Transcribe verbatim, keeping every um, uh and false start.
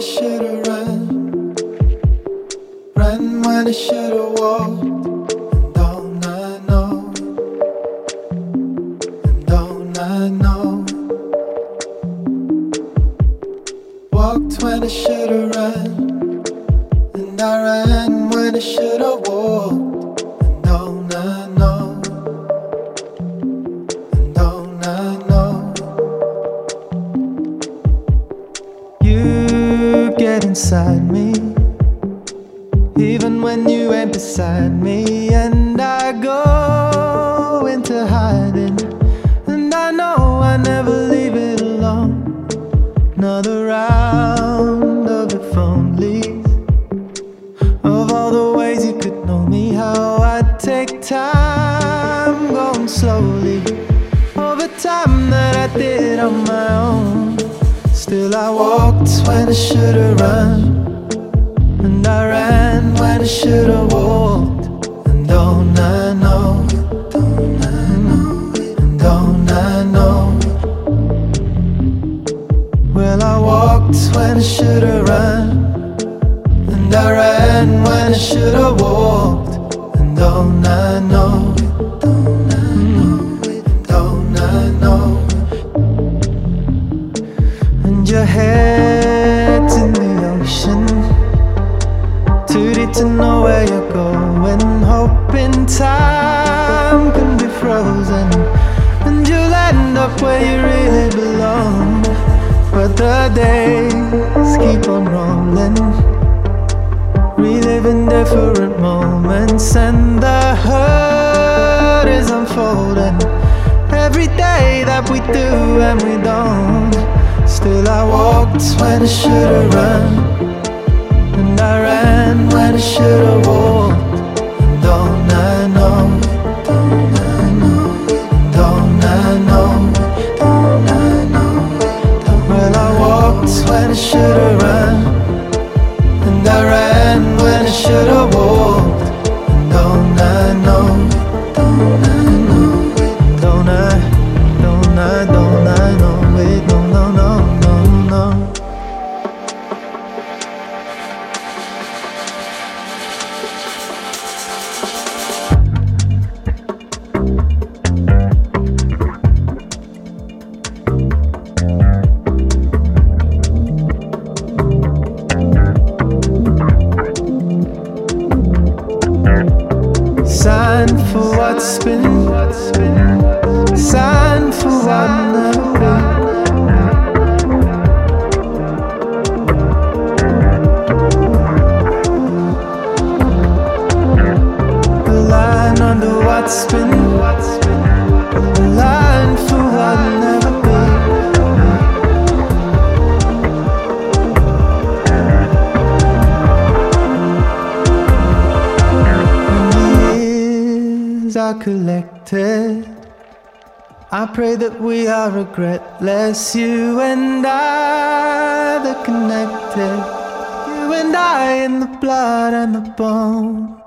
should've run, run when I should've walked. And don't I know, and don't I know, walked when I should've run, and I ran when I should've walked. And don't I know, and don't I know, you get inside me even when you ain't beside me, and I go into hiding, and I know I never leave it alone. Another round of if onlys, of all the ways you could know me, how I'd take time going slowly over time that I did on my own. Still I walked when I should've run, and I ran when I should've walked. And don't I know, don't I know, and don't I know, well I walked when I should've run, and I ran when I should've walked. And don't I know, don't I know, don't I know, and your head's in the ocean, too deep to know where you're going, hoping time can be frozen, and you'll end up where you really belong. But the days keep on rolling, reliving different moments, and the hurt is unfolding every day that we do and we don't. Still I walked when I should've run, and I ran when I should've walked. And don't I know, don't I know, don't I know, don't I know, well I walked when I should've run, and I ran when I should've walked. And don't I know, don't I know, don't I, don't I, don't I know, wait, no, no, no, no, no. Sign for what's been, sign for what never been. The line under what's been, the line for what never been. Are collected, I pray that we are regretless, you and I, the connected, you and I in the blood and the bone.